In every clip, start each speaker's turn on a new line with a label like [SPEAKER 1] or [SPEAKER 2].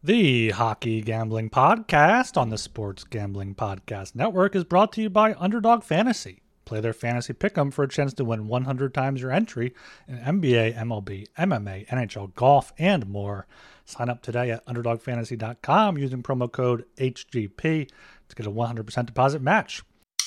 [SPEAKER 1] The Hockey Gambling Podcast on the Sports Gambling Podcast Network is brought to you by Underdog Fantasy. Play their fantasy pick'em for a chance to win 100 times your entry in NBA, MLB, MMA, NHL, golf, and more. Sign up today at UnderdogFantasy.com using promo code HGP to get a 100% deposit match.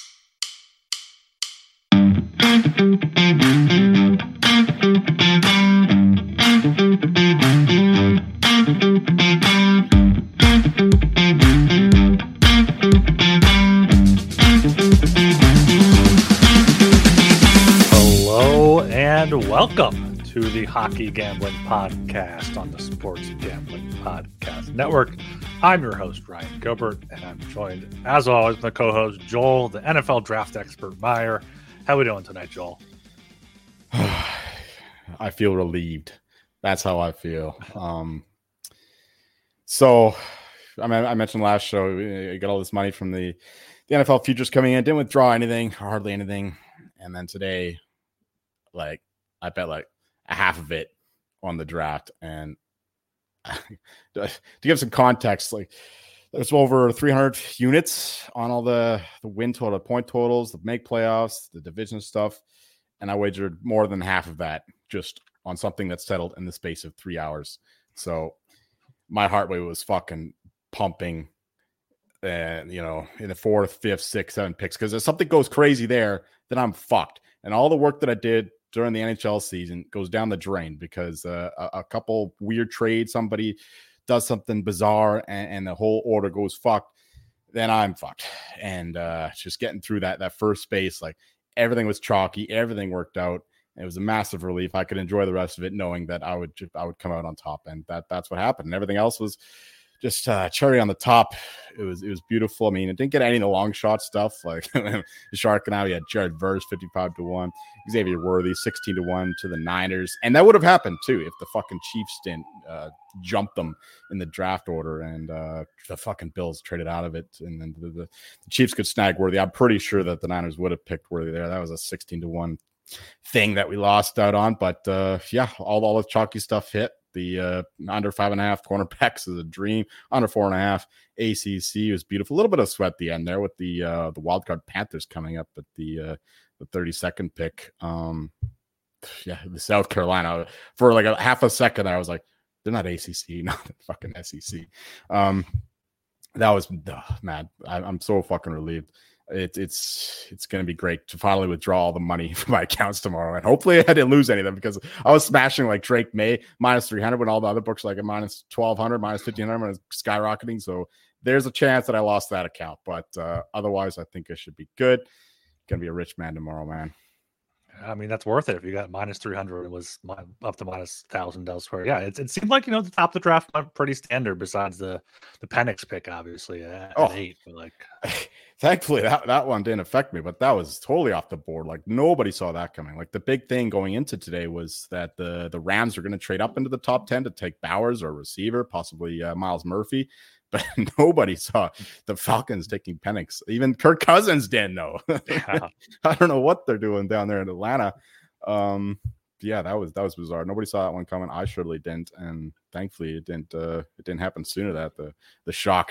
[SPEAKER 1] Hello and welcome to the Hockey Gambling Podcast on the Sports Gambling Podcast Network. I'm your host, Ryan Gilbert, and I'm joined, as always, by my co-host, Joel, the NFL draft expert, Meyer. How are we doing tonight, Joel?
[SPEAKER 2] I feel relieved. That's how I feel. So, I mean, I mentioned last show, you got all this money from the NFL futures coming in, didn't withdraw anything, hardly anything. And then today, I bet a half of it on the draft. And to give some context, there's over 300 units on all the win total, point totals, the make playoffs, the division stuff. And I wagered more than half of that just on something that's settled in the space of 3 hours. So my heart rate was fucking pumping, in the fourth, fifth, sixth, seventh picks. Because if something goes crazy there, then I'm fucked. And all the work that I did during the NHL season goes down the drain because a couple weird trades, somebody does something bizarre and the whole order goes fucked, then I'm fucked. And just getting through that first space, everything was chalky, everything worked out. It was a massive relief. I could enjoy the rest of it knowing that I would come out on top, and that's what happened. And everything else was just cherry on the top. It was beautiful. I mean, it didn't get any of the long shot stuff like the Shark. Now we had Jared Verse 55-1, Xavier Worthy 16-1 to the Niners, and that would have happened too if the fucking Chiefs didn't jump them in the draft order, and the fucking Bills traded out of it, and then the Chiefs could snag Worthy. I'm pretty sure that the Niners would have picked Worthy there. That was a 16-1 thing that we lost out on, but all the chalky stuff hit. The under 5.5 cornerbacks is a dream. Under 4.5 ACC was beautiful. A little bit of sweat at the end there with the wildcard Panthers coming up at the 32nd pick. The South Carolina for a half a second. I was like, they're not ACC, not fucking SEC. That was man. I'm so fucking relieved. It's going to be great to finally withdraw all the money from my accounts tomorrow, and hopefully I didn't lose any of them because I was smashing Drake May minus 300 when all the other books at minus 1,200, minus 1,500 when it's skyrocketing. So there's a chance that I lost that account, but otherwise I think I should be good. Gonna be a rich man tomorrow, man.
[SPEAKER 1] I mean, that's worth it. If you got minus 300, it was up to minus 1,000 elsewhere. Yeah, it seemed like, the top of the draft went pretty standard besides the Penix pick, obviously, at 8. But
[SPEAKER 2] thankfully, that one didn't affect me, but that was totally off the board. Nobody saw that coming. The big thing going into today was that the Rams are going to trade up into the top 10 to take Bowers or receiver, possibly Miles Murphy. But nobody saw the Falcons taking Penix. Even Kirk Cousins didn't know.
[SPEAKER 1] Yeah.
[SPEAKER 2] I don't know what they're doing down there in Atlanta. That was bizarre. Nobody saw that one coming. I surely didn't, and thankfully it didn't happen sooner. The shock.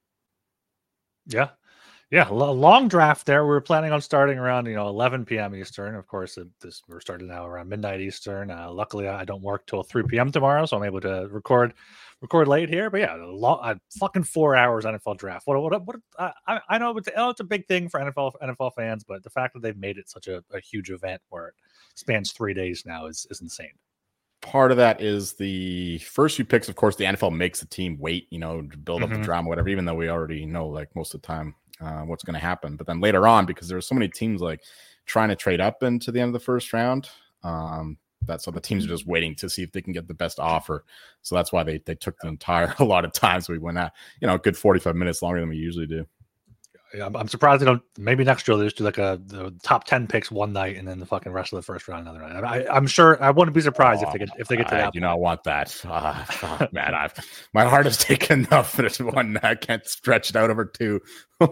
[SPEAKER 1] Yeah. Long draft there. We were planning on starting around 11 p.m. Eastern. Of course, we're starting now around midnight Eastern. Luckily, I don't work till 3 p.m. tomorrow, so I'm able to record late here. But yeah, fucking 4 hours NFL draft. I know it's a big thing for NFL fans, but the fact that they've made it such a huge event where it spans 3 days now is insane.
[SPEAKER 2] Part of that is the first few picks. Of course, the NFL makes the team wait, to build up the drama, whatever. Even though we already know, most of the time, what's going to happen. But then later on, because there's so many teams trying to trade up into the end of the first round, so the teams are just waiting to see if they can get the best offer. So that's why they took a lot of time. So we went out, a good 45 minutes longer than we usually do.
[SPEAKER 1] Yeah, I'm surprised they don't. Maybe next year they just do the top 10 picks one night and then the fucking rest of the first round another night. I'm sure I wouldn't be surprised if they get to that.
[SPEAKER 2] I do not want that. Man, my heart has taken enough for this one. I can't stretch it out over 2.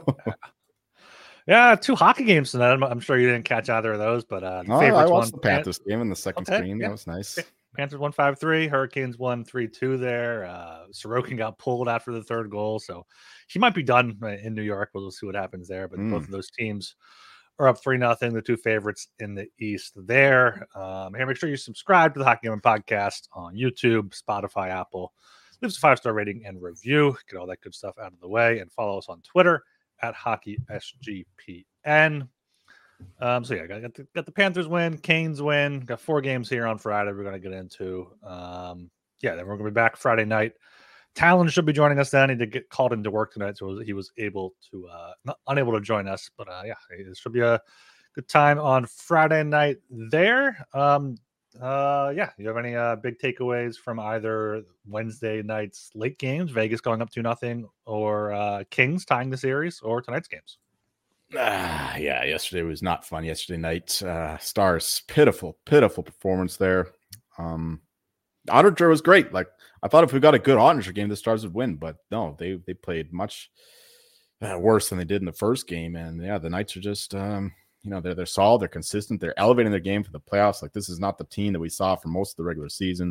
[SPEAKER 1] Yeah, 2 hockey games tonight. I'm sure you didn't catch either of those, but
[SPEAKER 2] I watched the Panthers game in the second screen. Yeah. That was nice.
[SPEAKER 1] Panthers won 5-3. Hurricanes won 3-2 there. Sorokin got pulled after the third goal, so he might be done in New York. We'll see what happens there. But both of those teams are up 3-0. The two favorites in the East there. Hey, make sure you subscribe to the Hockey Gambling Podcast on YouTube, Spotify, Apple. Leave us a 5-star rating and review. Get all that good stuff out of the way. And follow us on Twitter at HockeySGPN. So yeah, got the Panthers win, Canes win. Got 4 games here on Friday we're going to get into. Then we're going to be back Friday night. Talon should be joining us then. He did get called into work tonight, so he was able to unable to join us. But it should be a good time on Friday night there. You have any big takeaways from either Wednesday night's late games, Vegas going up 2-0, or Kings tying the series, or tonight's games?
[SPEAKER 2] Yesterday was not fun. Yesterday night, Stars pitiful performance there. Ottinger was great. Like, I thought if we got a good Ottinger game, the Stars would win, but no, they played much worse than they did in the first game. And yeah, the Knights are just they're solid, they're consistent, they're elevating their game for the playoffs. Like, this is not the team that we saw for most of the regular season.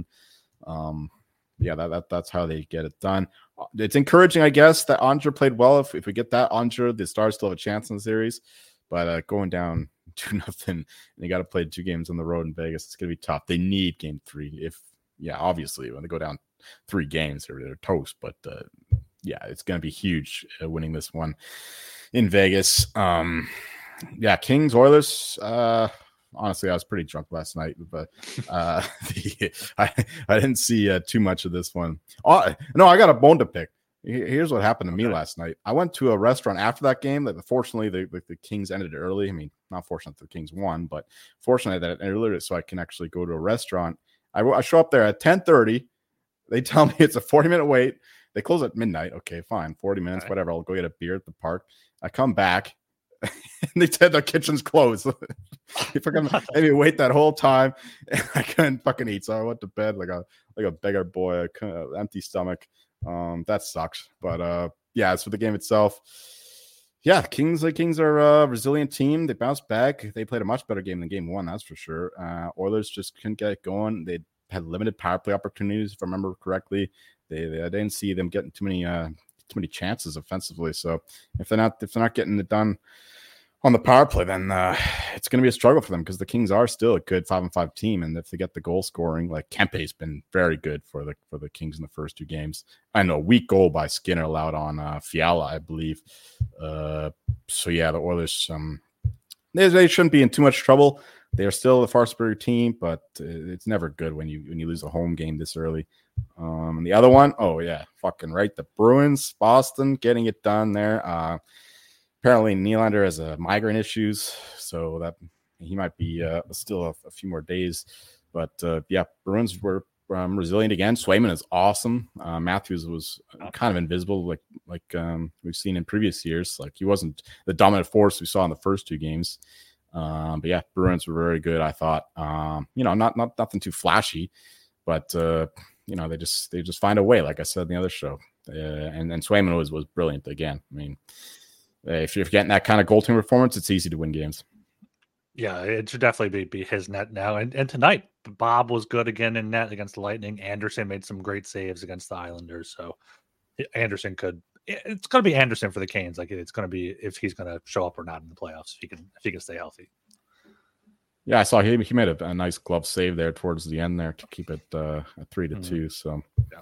[SPEAKER 2] That's how they get it done. It's encouraging, I guess, that Ottinger played well. If we get that Ottinger, the Stars still have a chance in the series. But going down 2-0, and you got to play 2 games on the road in Vegas, it's going to be tough. They need game 3. Obviously, when they go down 3 games, they're toast. But it's going to be huge winning this one in Vegas. Kings, Oilers. Honestly, I was pretty drunk last night, but I didn't see too much of this one. No, I got a bone to pick. Here's what happened to me last night. I went to a restaurant after that game. Fortunately, the Kings ended it early. I mean, not fortunate the Kings won, but fortunately that it ended early so I can actually go to a restaurant. I show up there at 10:30. They tell me it's a 40-minute wait. They close at midnight. Okay, fine, 40 minutes, whatever. I'll go get a beer at the park. I come back. And they said the kitchen's closed. If I can maybe wait that whole time, I couldn't fucking eat. So I went to bed like a beggar boy, empty stomach. That sucks. But as for the game itself, Kings are a resilient team. They bounced back. They played a much better game than game 1, that's for sure. Oilers just couldn't get it going. They had limited power play opportunities, if I remember correctly. I didn't see them getting too many chances offensively. So if they're not getting it done on the power play, then it's going to be a struggle for them, because the Kings are still a good 5-5 team, and if they get the goal scoring, like Kempe's been very good for the Kings in the first 2 games. I know, weak goal by Skinner allowed on Fiala, I believe. The Oilers they shouldn't be in too much trouble. They are still a far superior team, but it's never good when you lose a home game this early. And the other one, fucking right, the Bruins, Boston, getting it done there. Apparently Nylander has migraine issues, so that he might be still a few more days. But Bruins were resilient again. Swayman is awesome. Matthews was kind of invisible, like we've seen in previous years. Like, he wasn't the dominant force we saw in the first 2 games. Bruins were very good, I thought. Not nothing too flashy, but they just find a way, like I said in the other show. And Swayman was brilliant again. I mean, if you're getting that kind of goaltending performance, it's easy to win games.
[SPEAKER 1] Yeah, it should definitely be his net now. And tonight, Bob was good again in net against the Lightning. Anderson made some great saves against the Islanders. So it's going to be Anderson for the Canes. Like, it's going to be if he's going to show up or not in the playoffs, if he can stay healthy. Yeah,
[SPEAKER 2] I saw he made a nice glove save there towards the end there to keep it at 3-2. So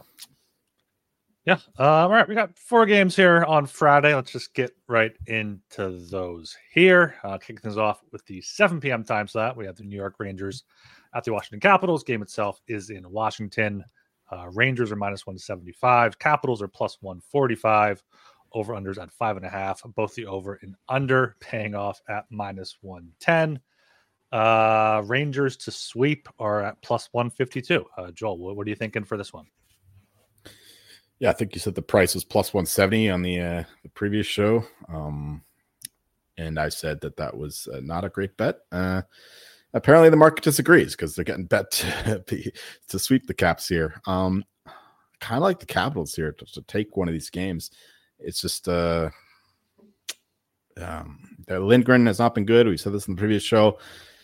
[SPEAKER 1] all right, we got 4 games here on Friday. Let's just get right into those here. Kicking things off with the 7 p.m. time slot. We have the New York Rangers at the Washington Capitals. Game itself is in Washington. Rangers are -175. Capitals are +145. Over-unders at 5.5. Both the over and under paying off at -110. Rangers to sweep are at +152. Joel, what are you thinking for this one?
[SPEAKER 2] Yeah, I think you said the price was +170 on the previous show. And I said that was not a great bet. Apparently the market disagrees, because they're getting bet to sweep the Caps here. Kind of like the Capitals here to take one of these games. It's just Lindgren has not been good. We said this in the previous show.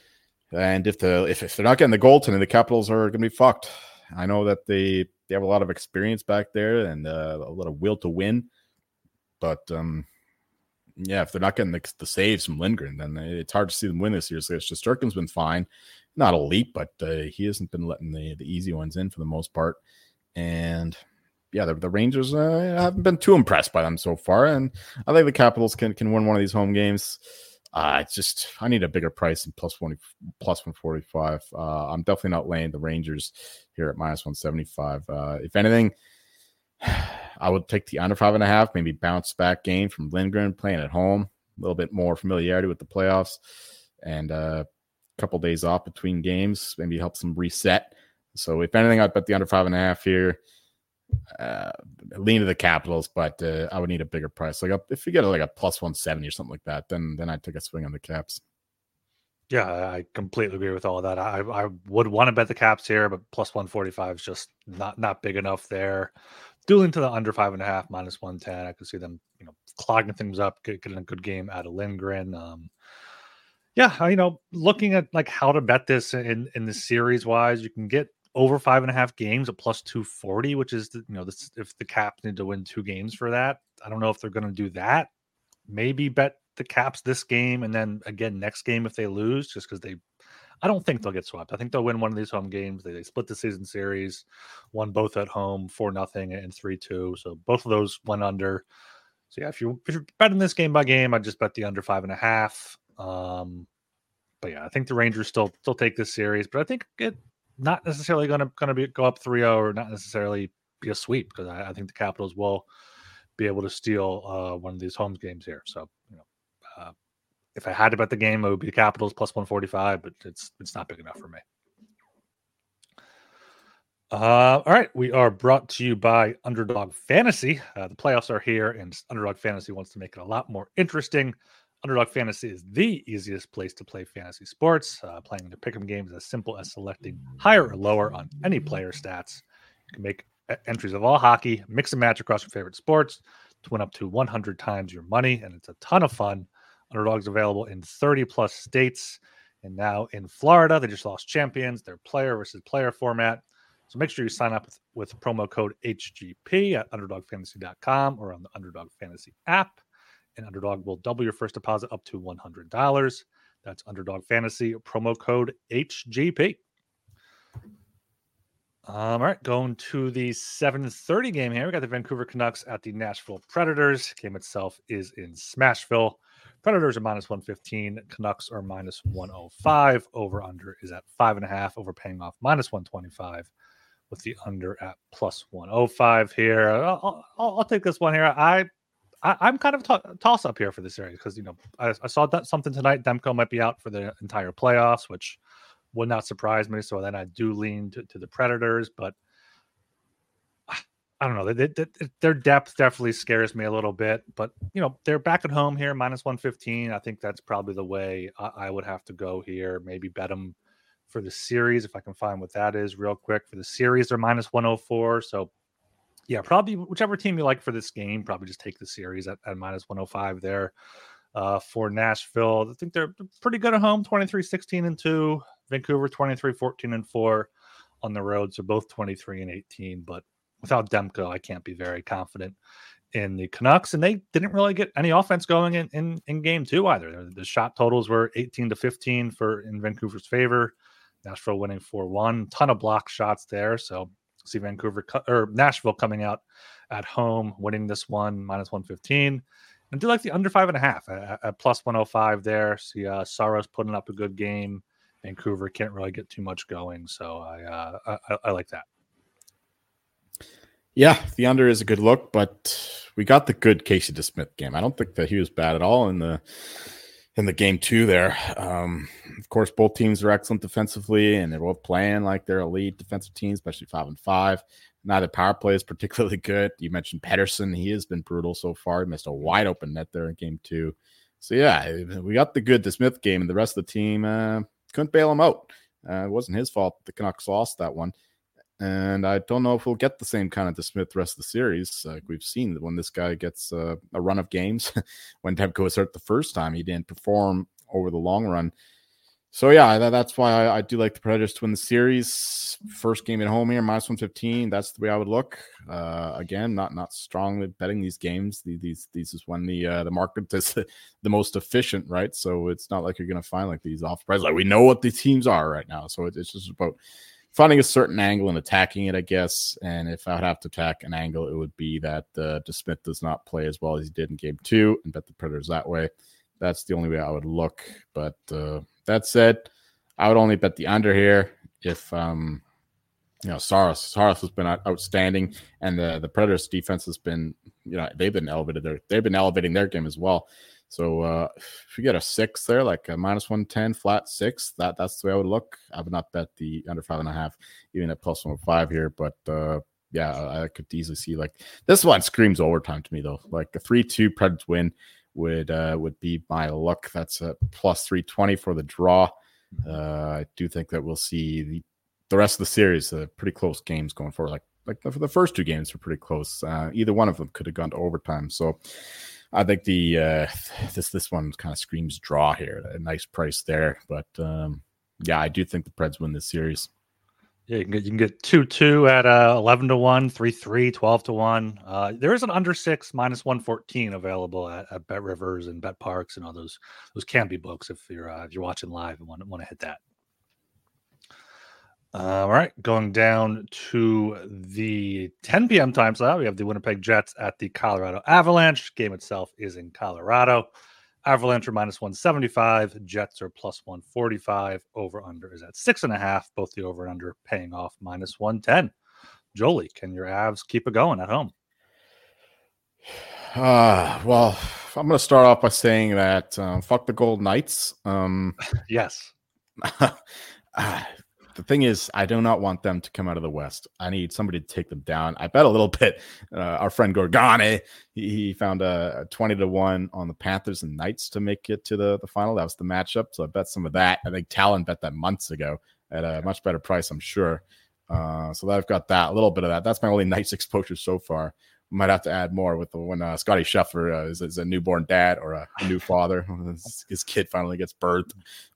[SPEAKER 2] And if they're not getting the goaltending, the Capitals are going to be fucked. I know that they have a lot of experience back there and a lot of will to win, but if they're not getting the saves from Lindgren, then it's hard to see them win this year. So Shesterkin's been fine, not elite, but he hasn't been letting the easy ones in for the most part. And the Rangers haven't been too impressed by them so far, and I think the Capitals can win one of these home games. I need a bigger price than plus 145. I'm definitely not laying the Rangers here at minus 175. If anything, I would take the under 5.5, maybe bounce back game from Lindgren playing at home, a little bit more familiarity with the playoffs, and a couple days off between games, maybe helps them reset. So if anything, I'd bet the under 5.5 here. Lean to the Capitals, but I would need a bigger price. Like if you get like a plus 170 or something like that, then I'd take a swing on the Caps.
[SPEAKER 1] Yeah, I completely agree with all of that. I would want to bet the Caps here, but plus 145 is just not big enough there. Dueling to the under 5.5, minus 110. I could see them, clogging things up, getting a good game out of Lindgren. Looking at like how to bet this in the series wise, you can get over 5.5 games at plus 240, which is if the Caps need to win 2 games for that. I don't know if they're going to do that. Maybe bet the Caps this game and then again next game if they lose, just because I don't think they'll get swept. I think they'll win one of these home games. They split the season series, won both at home 4-0 and 3-2. So both of those went under. So if you're betting this game by game, I'd just bet the under 5.5. But I think the Rangers still take this series, but I think it not necessarily going to go up 3-0 or not necessarily be a sweep, because I think the Capitals will be able to steal one of these home games here. So if I had to bet the game, it would be the Capitals plus 145, but it's not big enough for me. All right, we are brought to you by Underdog Fantasy. The playoffs are here, and Underdog Fantasy wants to make it a lot more interesting. Underdog Fantasy is the easiest place to play fantasy sports. Playing the pick'em games is as simple as selecting higher or lower on any player stats. You can make entries of all hockey, mix and match across your favorite sports to win up to 100 times your money, and it's a ton of fun. Underdog's available in 30 plus states, and now in Florida, they just lost champions, their player versus player format. So make sure you sign up with promo code HGP at underdogfantasy.com or on the Underdog Fantasy app. And Underdog will double your first deposit up to $100. That's Underdog Fantasy, promo code HGP. All right, going to the 7:30 game here. We got the Vancouver Canucks at the Nashville Predators. Game itself is in Smashville. Predators are minus 115. Canucks are minus 105. Over under is at 5.5. Over paying off minus 125 with the under at plus 105 here. I'll take this one here. I'm kind of toss up here for this series because I saw that something tonight. Demko might be out for the entire playoffs, which would not surprise me. So then I do lean to the Predators, but I don't know. Their depth definitely scares me a little bit, but they're back at home here, minus 115. I think that's probably the way I would have to go here. Maybe bet them for the series if I can find what that is real quick. For the series, they're minus 104. So yeah, probably whichever team you like for this game, probably just take the series at minus 105 there. For Nashville, I think they're pretty good at home, 23-16-2. Vancouver, 23-14-4 on the road. So both 23-18, but without Demko, I can't be very confident in the Canucks. And they didn't really get any offense going in game 2 either. The shot totals were 18-15 in Vancouver's favor. Nashville winning 4-1. Ton of block shots there. So see Nashville coming out at home, winning this one, minus 115. And I do like the under 5.5 at plus 105 there. See Saros putting up a good game. Vancouver can't really get too much going. So I like that.
[SPEAKER 2] Yeah, the under is a good look, but we got the good Casey DeSmith game. I don't think that he was bad at all in the game 2 there. Of course, both teams are excellent defensively, and they're both playing like they're elite defensive teams, especially 5-on-5. Neither power play is particularly good. You mentioned Pettersson. He has been brutal so far. He missed a wide open net there in game 2. So, yeah, we got the good DeSmith game, and the rest of the team couldn't bail him out. It wasn't his fault the Canucks lost that one. And I don't know if we'll get the same kind of DeSmith rest of the series. We've seen that when this guy gets a run of games, when Demko was hurt the first time, he didn't perform over the long run. So yeah, that's why I do like the Predators to win the series. First game at home here, -115. That's the way I would look. Again, not strongly betting these games. These is when the market is the most efficient, right? So it's not like you're going to find like these off price. Like we know what the teams are right now, so it's just about finding a certain angle and attacking it, I guess. And if I would have to attack an angle, it would be that DeSmith does not play as well as he did in Game 2, and bet the Predators that way. That's the only way I would look, but. That said, I would only bet the under here if Saros has been outstanding, and the Predators defense has been, they've been elevating their game as well. So if you get a 6 there, like a -110 flat 6, that's the way I would look. I would not bet the under 5.5, even at +105 here, but I could easily see like this one screams overtime to me though. Like a 3-2 Predators win would be my look. That's a +320 for the draw. I do think that we'll see the rest of the series pretty close games going forward. Like the first 2 games were pretty close. Either one of them could have gone to overtime. So I think this one kind of screams draw here. A nice price there, but I do think the Preds win this series.
[SPEAKER 1] Yeah, you can get 2-2 at 11-1, 3-3, 12-1. There is an under 6 -114 available at Bet Rivers and Bet Parks and all those can be books if you're watching live and want to hit that. All right, going down to the 10 p.m. time slot, we have the Winnipeg Jets at the Colorado Avalanche. Game itself is in Colorado. Avalanche are -175. Jets are +145. Over under is at 6.5. Both the over and under paying off -110. Jolie, can your Avs keep it going at home?
[SPEAKER 2] Well, I'm going to start off by saying that fuck the Golden Knights.
[SPEAKER 1] Yes.
[SPEAKER 2] The thing is, I do not want them to come out of the West. I need somebody to take them down. I bet a little bit. Our friend Gorgane, he found a 20-1 on the Panthers and Knights to make it to the final. That was the matchup. So I bet some of that. I think Talon bet that months ago at a much better price, I'm sure. So I've got that, a little bit of that. That's my only Knights exposure so far. Might have to add more with when Scotty Scheffler is a newborn dad or a new father. His kid finally gets birthed.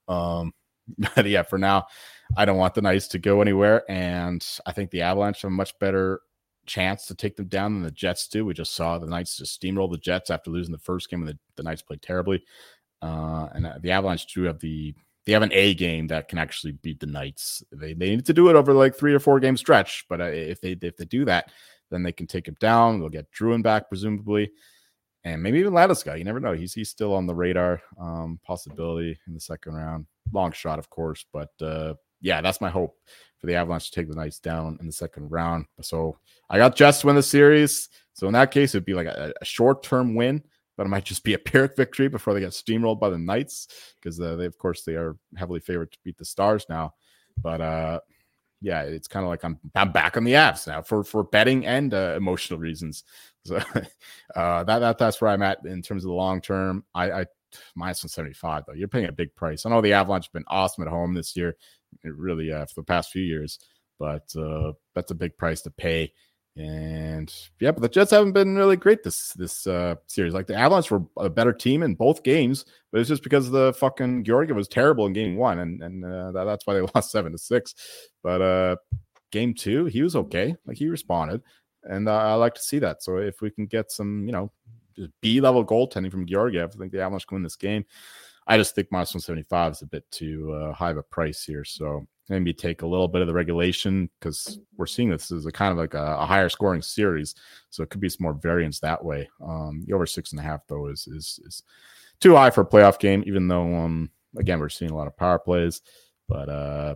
[SPEAKER 2] But yeah, for now, I don't want the Knights to go anywhere, and I think the Avalanche have a much better chance to take them down than the Jets do. We just saw the Knights just steamroll the Jets after losing the first game, and the Knights played terribly. And the Avalanche do have they have an A game that can actually beat the Knights. They need to do it over like 3 or 4 game stretch, but if they do that, then they can take him down. They'll get Druin back presumably, and maybe even Landeskog. You never know. He's still on the radar. Possibility in the second round. Long shot, of course, but that's my hope for the Avalanche to take the Knights down in the second round. So I got Jets to win the series. So in that case, it'd be like a short-term win, but it might just be a Pyrrhic victory before they get steamrolled by the Knights, because they are heavily favored to beat the Stars now. But it's kind of like I'm back on the Avs now for betting and emotional reasons. So that's where I'm at in terms of the long term. I -175 though. You're paying a big price. I know the Avalanche have been awesome at home this year, really for the past few years, but that's a big price to pay. And but the Jets haven't been really great this series. Like the Avalanche were a better team in both games, but it's just because the fucking Georgiev was terrible in game 1, and that's why they lost 7-6. But game 2, he was okay. Like he responded, and I like to see that. So if we can get some, just B-level goaltending from Georgiev, I think the Avalanche can win this game. I just think -175 is a bit too high of a price here. So maybe take a little bit of the regulation, because we're seeing this as a kind of like a higher scoring series. So it could be some more variance that way. The over 6.5 though is too high for a playoff game, even though again, we're seeing a lot of power plays. But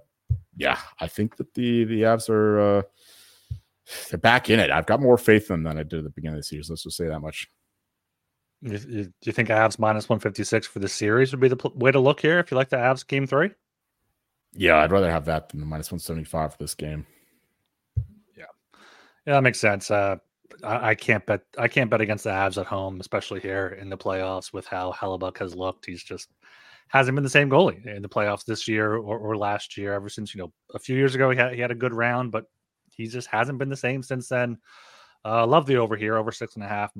[SPEAKER 2] I think that the Avs are they're back in it. I've got more faith in them than I did at the beginning of the series. Let's just say that much.
[SPEAKER 1] Do you think Avs -156 for the series would be the way to look here if you like the Avs game 3?
[SPEAKER 2] Yeah, I'd rather have that than the -175 for this game.
[SPEAKER 1] Yeah, that makes sense. I can't bet against the Avs at home, especially here in the playoffs with how Hellebuyck has looked. He's just hasn't been the same goalie in the playoffs this year or last year. Ever since a few years ago, he had a good round, but he just hasn't been the same since then. Love the over here, over 6.5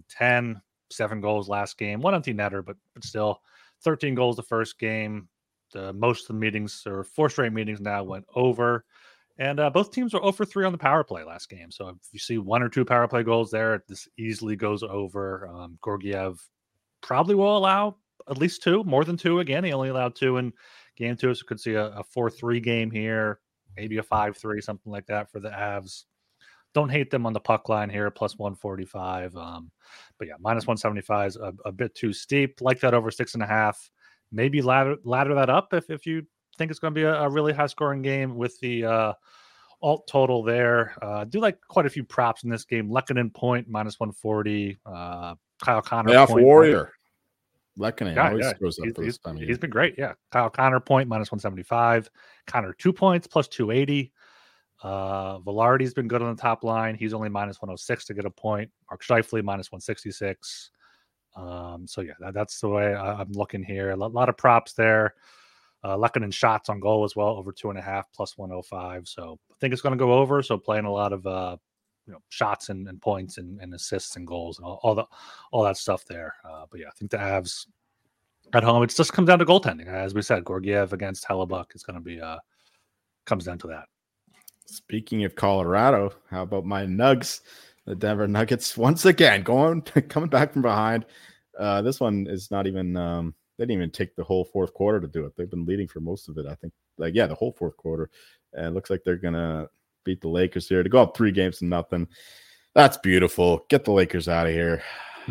[SPEAKER 1] -110. 7 goals last game, 1 empty netter, but still 13 goals the first game. most of the meetings or 4 straight meetings now went over. And both teams were 0 for 3 on the power play last game. So if you see 1 or 2 power play goals there, this easily goes over. Georgiev probably will allow at least 2, more than 2 again. He only allowed 2 in game 2, so could see a 4-3 game here, maybe a 5-3, something like that for the Avs. Don't hate them on the puck line here, plus 145. But yeah, minus 175 is a bit too steep. Like that over 6.5. Maybe ladder that up if you think it's going to be a really high scoring game with the alt total there. I do like quite a few props in this game. Lehkonen point, minus 140. Kyle Connor
[SPEAKER 2] playoff
[SPEAKER 1] point.
[SPEAKER 2] warrior. Lehkonen always
[SPEAKER 1] yeah.
[SPEAKER 2] goes up for this time of year.
[SPEAKER 1] He's been great. Yeah. Kyle Connor point, minus 175. Connor 2 points, plus 280. Velarde's been good on the top line. He's only minus 106 to get a point. Mark Scheifele minus 166. So yeah, that's the way I'm looking here. A lot of props there. Lehkonen shots on goal as well, over 2.5 plus 105. So I think it's going to go over. So playing a lot of shots and points and assists and goals and all that stuff there. But yeah, I think the Avs at home, it just comes down to goaltending. As we said, Georgiev against Hellebuck is going to be comes down to that.
[SPEAKER 2] Speaking of Colorado, how about my Nugs? The Denver Nuggets once again coming back from behind. This one is not even they didn't even take the whole fourth quarter to do it. They've been leading for most of it. I think the whole fourth quarter. And it looks like they're gonna beat the Lakers here to go up 3-0. That's beautiful. Get the Lakers out of here.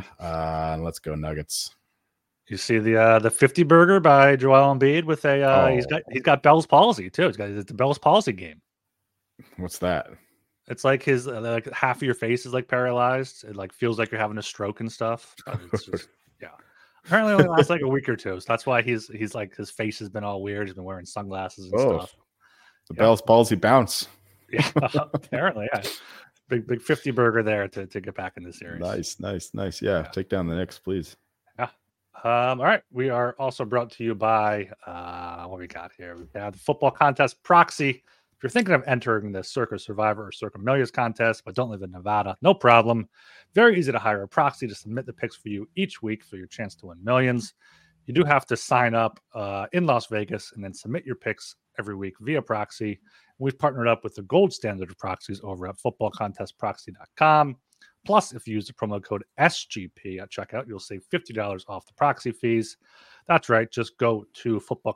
[SPEAKER 2] Let's go Nuggets.
[SPEAKER 1] You see the 50 burger by Joel Embiid with he's got Bell's palsy too. It's the Bell's palsy game.
[SPEAKER 2] What's that?
[SPEAKER 1] It's like his like half of your face is like paralyzed. It like feels like you're having a stroke and stuff. It's just, yeah. Apparently only lasts like a week or two. So that's why he's like his face has been all weird. He's been wearing sunglasses and stuff.
[SPEAKER 2] The Bell's palsy bounce.
[SPEAKER 1] Yeah, apparently, yeah. Big 50 burger there to get back in the series.
[SPEAKER 2] Nice. Yeah, take down the Knicks, please.
[SPEAKER 1] Yeah. All right. We are also brought to you by what we got here. We have the football contest proxy. If you're thinking of entering the Circa Survivor or Circa Millions contest, but don't live in Nevada, no problem. Very easy to hire a proxy to submit the picks for you each week for your chance to win millions. You do have to sign up in Las Vegas and then submit your picks every week via proxy. We've partnered up with the gold standard of proxies over at footballcontestproxy.com. Plus, if you use the promo code SGP at checkout, you'll save $50 off the proxy fees. That's right. Just go to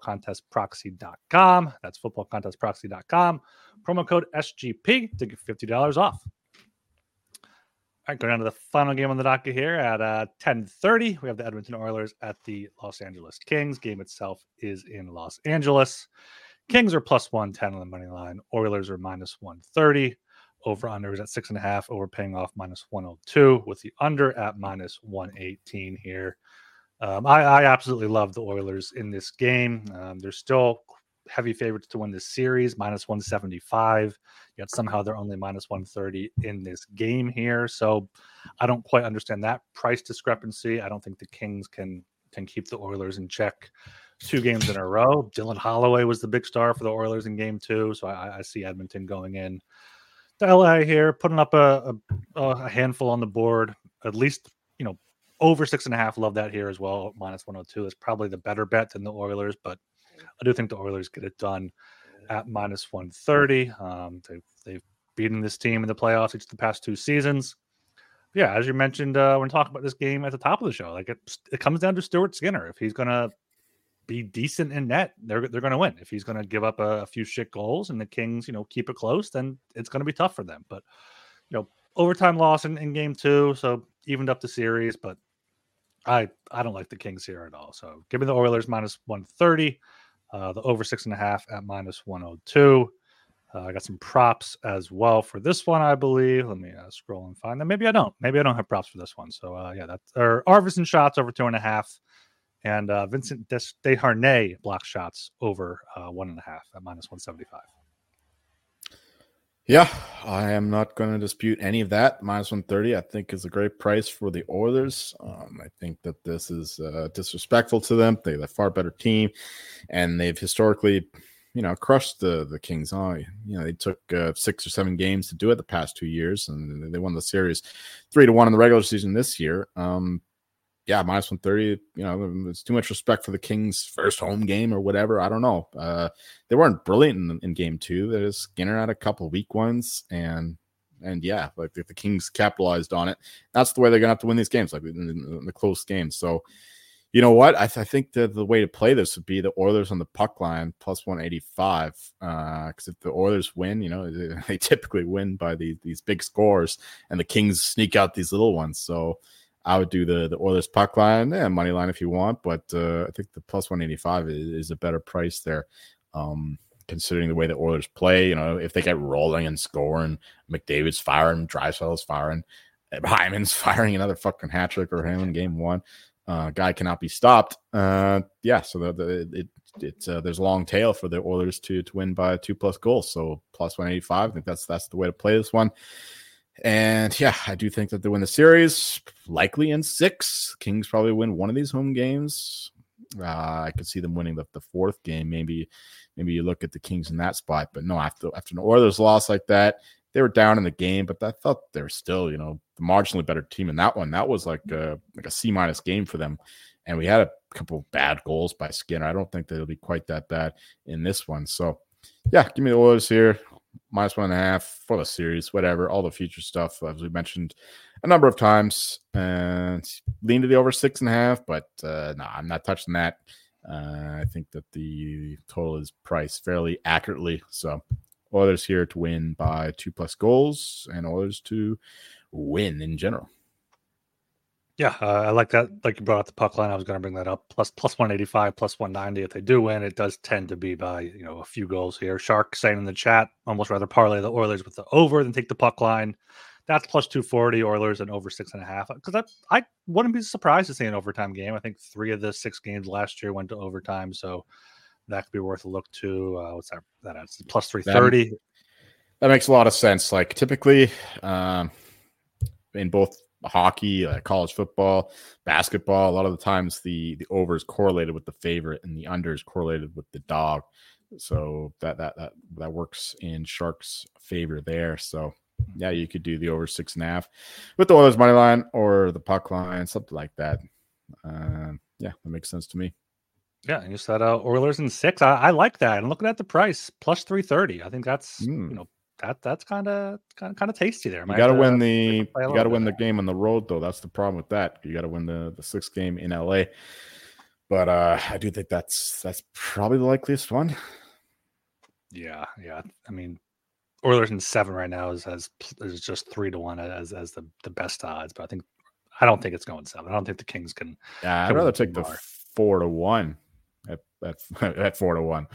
[SPEAKER 1] footballcontestproxy.com. That's footballcontestproxy.com. Promo code SGP to get $50 off. All right, going down to the final game on the docket here at 10:30. We have the Edmonton Oilers at the Los Angeles Kings. Game itself is in Los Angeles. Kings are plus 110 on the money line. Oilers are minus 130. Over under is at 6.5. Over paying off minus 102 with the under at minus 118 here. I absolutely love the Oilers in this game. They're still heavy favorites to win this series, minus 175. Yet somehow they're only minus 130 in this game here. So I don't quite understand that price discrepancy. I don't think the Kings can keep the Oilers in check 2 games in a row. Dylan Holloway was the big star for the Oilers in game 2. So I see Edmonton going in to LA here, putting up a handful on the board, at least, over 6.5. Love that here as well. Minus 102 is probably the better bet than the Oilers, but I do think the Oilers get it done at minus 130. They've beaten this team in the playoffs each of the past 2 seasons. Yeah, as you mentioned, when talking about this game at the top of the show, like it comes down to Stuart Skinner. If he's going to be decent in net, they're going to win. If he's going to give up a few shit goals and the Kings, keep it close, then it's going to be tough for them. But, overtime loss in game 2, so evened up the series, but I don't like the Kings here at all. So give me the Oilers minus 130, the over 6.5 at minus 102. I got some props as well for this one, I believe. Let me scroll and find them. Maybe I don't. Maybe I don't have props for this one. So that's Arvidsson shots over 2.5. And Vincent Desharnais block shots over 1.5 at minus 175.
[SPEAKER 2] Yeah, I am not going to dispute any of that. Minus 130, I think, is a great price for the Oilers. I think that this is disrespectful to them. They're a far better team, and they've historically, crushed the Kings. They took 6 or 7 games to do it the past 2 years, and they won the series 3-1 in the regular season this year. yeah, minus 130. It's too much respect for the Kings' first home game or whatever. I don't know. They weren't brilliant in game 2. They just Skinner had a couple weak ones, and yeah, like if the Kings capitalized on it, that's the way they're gonna have to win these games, like in the close games. So, you know what? I think that the way to play this would be the Oilers on the puck line plus 185. Because if the Oilers win, they typically win by these big scores, and the Kings sneak out these little ones. So I would do the Oilers puck line, money line if you want, but I think the plus 185 is a better price there. Considering the way the Oilers play, if they get rolling and scoring, McDavid's firing, Draisaitl's firing, Hyman's firing another fucking hat trick or him in game 1. Guy cannot be stopped. So there's a long tail for the Oilers to win by 2+ goals. So plus 185. I think that's the way to play this one. And yeah, I do think that they win the series, likely in 6. Kings probably win one of these home games. I could see them winning the 4th game. Maybe you look at the Kings in that spot, but no, after an Oilers loss like that, they were down in the game, but I thought they were still, the marginally better team in that one. That was like a C- game for them. And we had a couple bad goals by Skinner. I don't think that it'll be quite that bad in this one. So yeah, give me the Oilers here. minus 1.5 for the series, whatever, all the future stuff, as we mentioned a number of times. And lean to the over 6.5, but no, I'm not touching that. I think that the total is priced fairly accurately. So Oilers here to win by 2+ goals, and Oilers to win in general.
[SPEAKER 1] Yeah, I like that. Like you brought up the puck line, I was going to bring that up. Plus 185, plus 190. If they do win, it does tend to be by a few goals here. Shark saying in the chat, almost rather parlay the Oilers with the over than take the puck line. That's plus 240. Oilers and over 6.5. Because I wouldn't be surprised to see an overtime game. I think 3 of the 6 games last year went to overtime, so that could be worth a look to. What's that? That adds plus 330.
[SPEAKER 2] That makes a lot of sense. Like typically, in both hockey, college football, basketball, a lot of the times the over is correlated with the favorite and the under is correlated with the dog. So that works in Sharks' favor there. So yeah, you could do the over 6.5 with the Oilers money line or the puck line, something like that. Yeah, that makes sense to me.
[SPEAKER 1] Yeah, and you said Oilers in 6. I like that. And looking at the price, plus 330. I think that's that's kind of tasty there.
[SPEAKER 2] You got to win the game on the road, though. That's the problem with that. You got to win the 6th game in LA. But I do think that's probably the likeliest one.
[SPEAKER 1] Yeah. I mean, Oilers in 7 right now is just 3-1 as the best odds. But I don't think it's going 7. I don't think the Kings can.
[SPEAKER 2] Yeah, I'd rather take the 4-1 at 4-1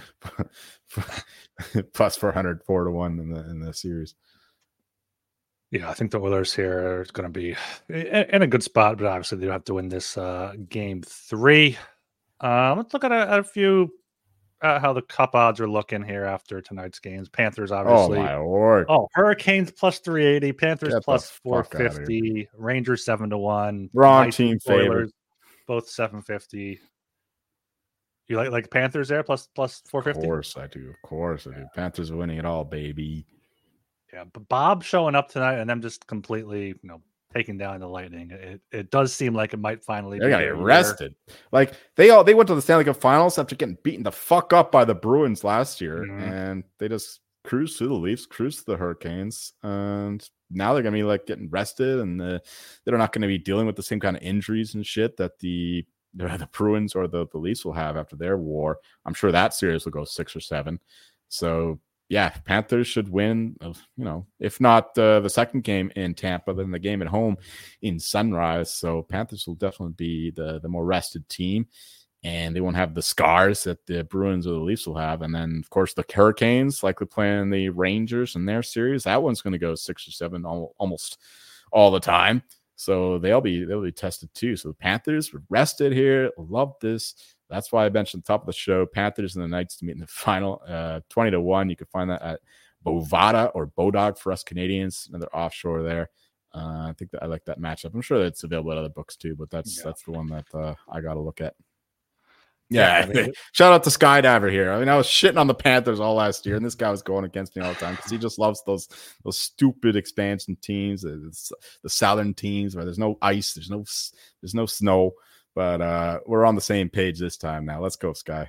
[SPEAKER 2] plus 400 4-1 in the series.
[SPEAKER 1] Yeah, I think the Oilers here are going to be in a good spot, but obviously they have to win this game 3. Let's look at a few how the cup odds are looking here after tonight's games. Panthers, obviously.
[SPEAKER 2] Oh, my Lord.
[SPEAKER 1] Oh, Hurricanes plus 380, Panthers plus 450, Rangers 7-1.
[SPEAKER 2] Wrong team favorite.
[SPEAKER 1] Both 750. You like Panthers there plus 450?
[SPEAKER 2] Of course I do. Panthers are winning it all, baby.
[SPEAKER 1] Yeah, but Bob showing up tonight and them just completely, taking down the Lightning. It does seem like it might finally
[SPEAKER 2] be arrested. Like they went to the Stanley Cup Finals after getting beaten the fuck up by the Bruins last year, and they just cruised through the Leafs, cruised through the Hurricanes, and now they're gonna be like getting rested, and they're not going to be dealing with the same kind of injuries and shit that the Bruins or the Leafs will have after their war. I'm sure that series will go 6 or 7. So yeah, Panthers should win, if not the second game in Tampa, then the game at home in Sunrise. So Panthers will definitely be the more rested team, and they won't have the scars that the Bruins or the Leafs will have. And then, of course, the Hurricanes likely playing the Rangers in their series. That one's going to go 6 or 7 almost all the time. So they'll be tested too. So the Panthers were rested here. Love this. That's why I mentioned at the top of the show, Panthers and the Knights to meet in the final, 20-1. You can find that at Bovada or Bodog for us Canadians, another offshore there. I think that I like that matchup. I'm sure that it's available at other books too, but that's the one that I got to look at. Yeah,
[SPEAKER 1] I mean,
[SPEAKER 2] shout out to Skydiver here. I mean, I was shitting on the Panthers all last year, and this guy was going against me all the time because he just loves those stupid expansion teams, the southern teams where there's no ice, there's no snow. But we're on the same page this time now. Let's go, Sky.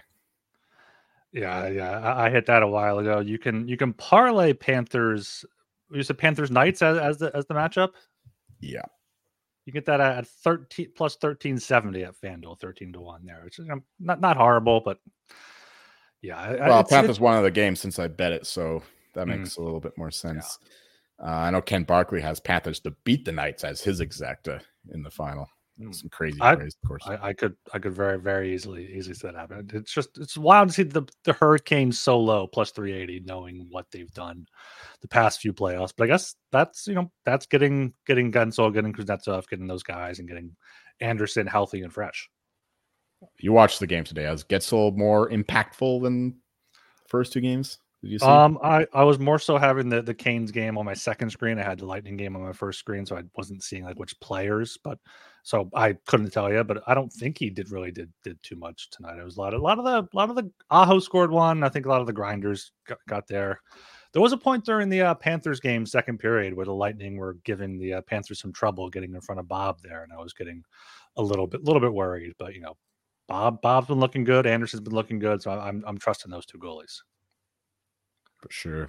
[SPEAKER 1] yeah. I hit that a while ago. You can parlay Panthers. You said Panthers Knights as the matchup.
[SPEAKER 2] Yeah.
[SPEAKER 1] You get that at 13 plus 1370 at FanDuel, 13-1 there, which is not horrible, but yeah.
[SPEAKER 2] Well, Panthers won of the game since I bet it, so that makes a little bit more sense. Yeah. I know Ken Barkley has Panthers to beat the Knights as his exacta in the final. Some crazy plays, of course.
[SPEAKER 1] I could very, very easily see that happen. It's wild to see the Hurricanes so low, plus 380, knowing what they've done the past few playoffs. But I guess that's getting Gunsel, getting Kuznetsov, getting those guys, and getting Anderson healthy and fresh.
[SPEAKER 2] You watched the game today. Was Getzel more impactful than the first two games? Did you see?
[SPEAKER 1] I was more so having the Canes game on my second screen. I had the Lightning game on my first screen, so I wasn't seeing like which players, but so I couldn't tell you. But I don't think he did too much tonight. It was a lot of the Aho scored one. I think a lot of the grinders got there. There was a point during the Panthers game second period where the Lightning were giving the Panthers some trouble getting in front of Bob there, and I was getting a little bit worried. But Bob's been looking good. Anderson's been looking good, so I'm trusting those two goalies.
[SPEAKER 2] For sure.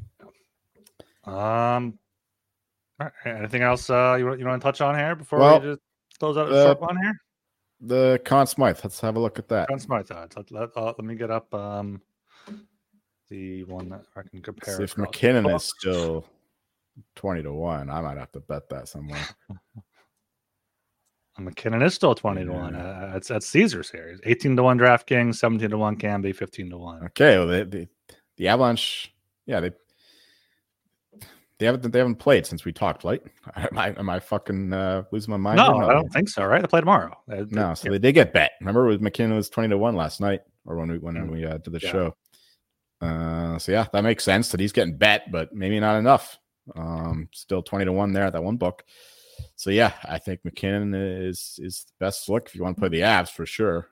[SPEAKER 1] All right. Anything else you want to touch on here before we just close out a short one here?
[SPEAKER 2] The Conn Smythe. Let's have a look at that.
[SPEAKER 1] Conn Smythe. Let me get up the one that I can compare.
[SPEAKER 2] See if McKinnon is still 20-1. I might have to bet that somewhere.
[SPEAKER 1] McKinnon is still 20-1. It's at Caesar series. 18-1 DraftKings, 17-1 Camby, 15-1.
[SPEAKER 2] Okay, well the Avalanche, they haven't played since we talked, right? Am I fucking losing my mind?
[SPEAKER 1] No, I don't think so. Right? They play tomorrow.
[SPEAKER 2] They did get bet. Remember, McKinnon was 20-1 last night, or when we did the show. So that makes sense that he's getting bet, but maybe not enough. Still 20-1 there at that one book. So I think McKinnon is the best look if you want to play the Avs for sure.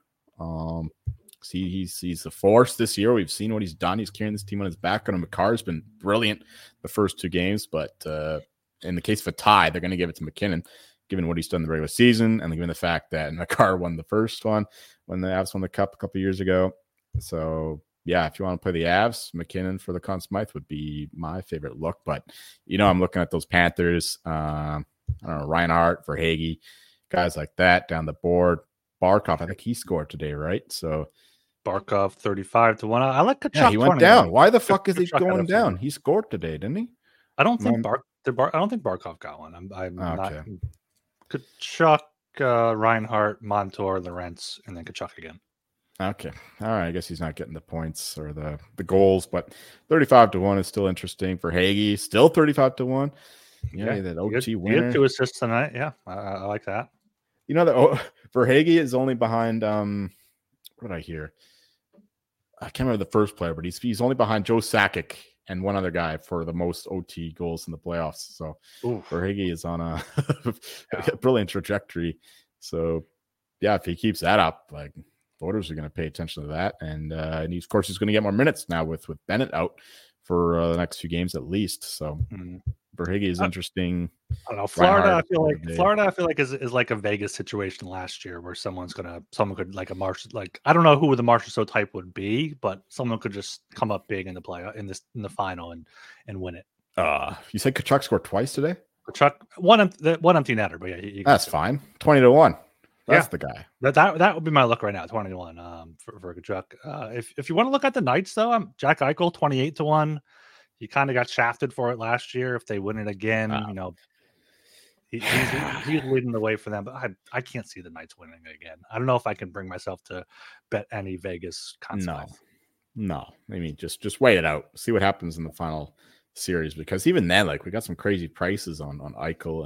[SPEAKER 2] He's a force this year. We've seen what he's done. He's carrying this team on his back. And McCarr's been brilliant the first two games, but in the case of a tie, they're going to give it to McKinnon, given what he's done in the regular season, and given the fact that McCarr won the first one when the Avs won the Cup a couple of years ago. So if you want to play the Avs, McKinnon for the Conn Smythe would be my favorite look. But I'm looking at those Panthers. I don't know, Reinhart, Verhaeghe, guys like that down the board. Barkov, I think he scored today, right? So.
[SPEAKER 1] Barkov 35-1. I like Tkachuk.
[SPEAKER 2] Yeah, he went down. Why the fuck is he going down? He scored today, didn't he?
[SPEAKER 1] I don't think Barkov got one. I'm not. Tkachuk, Reinhart, Montour, Lorentz, and then Tkachuk again.
[SPEAKER 2] Okay, all right. I guess he's not getting the points or the goals, but 35-1 is still interesting for Hagee. Still 35-1. That OT winner.
[SPEAKER 1] He had 2 assists tonight. Yeah, I like that.
[SPEAKER 2] That Verhaeghe is only behind. What did I hear? I can't remember the first player, but he's only behind Joe Sakic and one other guy for the most OT goals in the playoffs. So Verhaeghe is on a brilliant trajectory. So if he keeps that up, like voters are going to pay attention to that, and of course he's going to get more minutes now with Bennett out for the next few games at least. So Verhaeghe is interesting.
[SPEAKER 1] I don't know. Florida, I feel like is like a Vegas situation last year where someone could like a Marshall, like I don't know who the Marshall type would be, but someone could just come up big in the final and win it.
[SPEAKER 2] You said Tkachuk scored twice today?
[SPEAKER 1] Tkachuk one empty netter, but
[SPEAKER 2] that's fine. 20-1. That's the guy.
[SPEAKER 1] That would be my look right now. 20-1 for Tkachuk. If you want to look at the Knights though, Jack Eichel 28-1. He kind of got shafted for it last year. If they win it again, he's leading the way for them. But I can't see the Knights winning it again. I don't know if I can bring myself to bet any Vegas concept.
[SPEAKER 2] No. I mean, just wait it out. See what happens in the final series, because even then, like we got some crazy prices on Eichel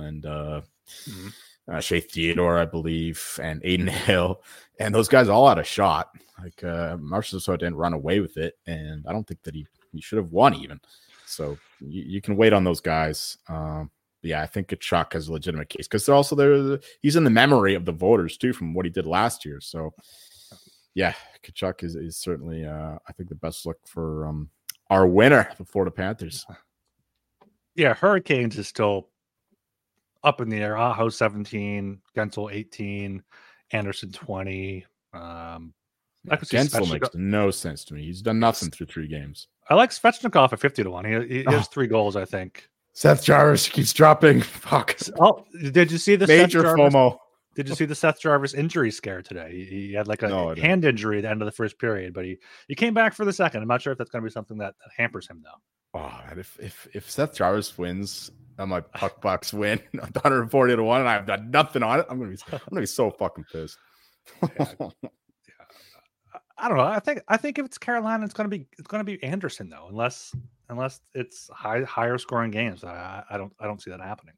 [SPEAKER 2] and Shea Theodore, I believe, and Aiden Hill, and those guys all had a shot. Like Marchessault didn't run away with it, and I don't think that he should have won even. So you can wait on those guys. I think Tkachuk has a legitimate case because they're also there. He's in the memory of the voters too from what he did last year. So Yeah, Tkachuk is certainly, I think, the best look for our winner, the Florida Panthers.
[SPEAKER 1] Yeah, Hurricanes is still up in the air. Aho 17, Gensel 18, Anderson 20. I could see
[SPEAKER 2] Gensel makes no sense to me. He's done nothing through 3 games.
[SPEAKER 1] I like Svechnikov at 50-1. He has 3 goals, I think.
[SPEAKER 2] Seth Jarvis keeps dropping. Fuck.
[SPEAKER 1] Oh, did you see the
[SPEAKER 2] major FOMO?
[SPEAKER 1] Did you see the Seth Jarvis injury scare today? He had like a hand injury at the end of the first period, but he came back for the second. I'm not sure if that's going to be something that hampers him though.
[SPEAKER 2] Oh, if Seth Jarvis wins and my Puck Bucks win 140-1 and I've done nothing on it, I'm gonna be so fucking pissed.
[SPEAKER 1] I don't know. I think if it's Carolina, it's gonna be Anderson though, unless it's higher scoring games. I don't see that happening.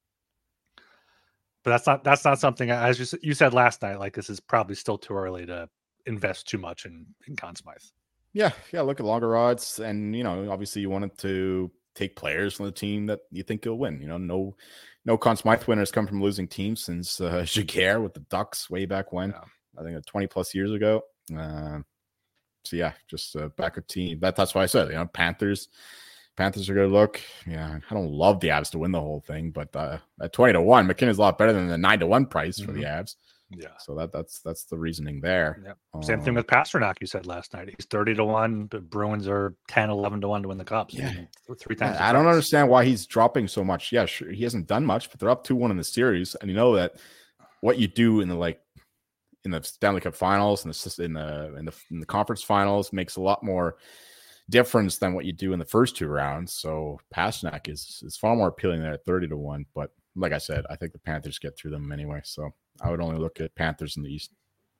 [SPEAKER 1] But that's not something, as you said last night. Like, this is probably still too early to invest too much in Conn Smythe.
[SPEAKER 2] Yeah. Look at longer odds, and obviously you wanted to take players from the team that you think you'll win. No Conn Smythe winners come from losing teams since Giguère with the Ducks way back when. Yeah. I think 20 plus years ago. So yeah, just a backup team. That's why I said Panthers are going to look. Yeah, I don't love the Avs to win the whole thing, but at 20-1, McKinnon's a lot better than the 9-1 price for the Avs. Yeah, so that's the reasoning there.
[SPEAKER 1] Yep. Same thing with Pastrnak. You said last night he's 30-1. The Bruins are 10-11-1 to win the Cup.
[SPEAKER 2] Yeah,
[SPEAKER 1] 3 times.
[SPEAKER 2] I don't understand why he's dropping so much. Yeah, sure, he hasn't done much, but they're up 2-1 in the series, and you know that what you do in the Stanley Cup Finals and in the conference finals makes a lot more difference than what you do in the first 2 rounds. So Pastrnak is far more appealing there at 30-1. But like I said, I think the Panthers get through them anyway. So I would only look at Panthers in the East.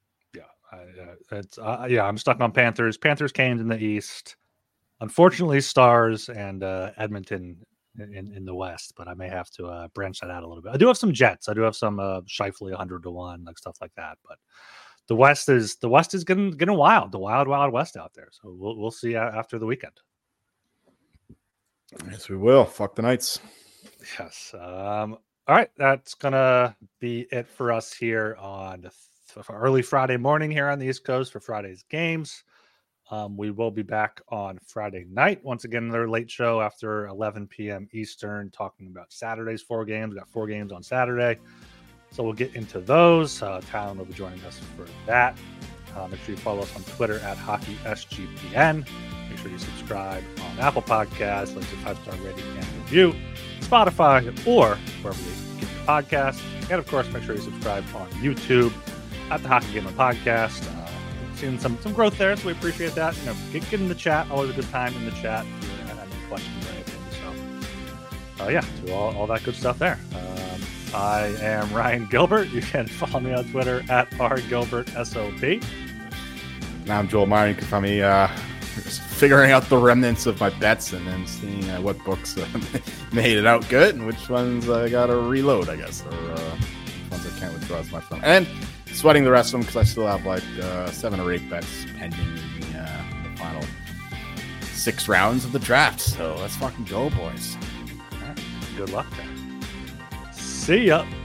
[SPEAKER 1] Yeah, I'm stuck on Panthers. Panthers, Canes in the East. Unfortunately, Stars and Edmonton in the West, but I may have to branch that out a little bit. I do have some Jets. I do have some Scheifele 100-1, like stuff like that. But the West is getting wild. The wild West out there. So we'll see after the weekend.
[SPEAKER 2] Yes, we will. Fuck the Knights.
[SPEAKER 1] Yes. All right, that's gonna be it for us here on early Friday morning here on the East Coast for Friday's games. We will be back on Friday night. Once again, another late show after 11 p.m. Eastern, talking about Saturday's 4 games. We got 4 games on Saturday. So we'll get into those. Talon will be joining us for that. Make sure you follow us on Twitter at HockeySGPN. Make sure you subscribe on Apple Podcasts, leave a 5-star rating and review, Spotify, or wherever you get your podcasts. And of course, make sure you subscribe on YouTube at the Hockey Gamer Podcast. Seeing some growth there, so we appreciate that. Get in the chat. Always a good time in the chat if you have any questions or anything. So, do all that good stuff there. I am Ryan Gilbert. You can follow me on Twitter at rgilbertsop.
[SPEAKER 2] Now I'm Joel Meyer. You can find me figuring out the remnants of my bets and then seeing what books made it out good and which ones I got to reload, I guess, or ones I can't withdraw as my phone. And sweating the rest of them because I still have like 7 or 8 bets pending in the final 6 rounds of the draft. So let's fucking go, boys.
[SPEAKER 1] All right. Good luck there. See ya.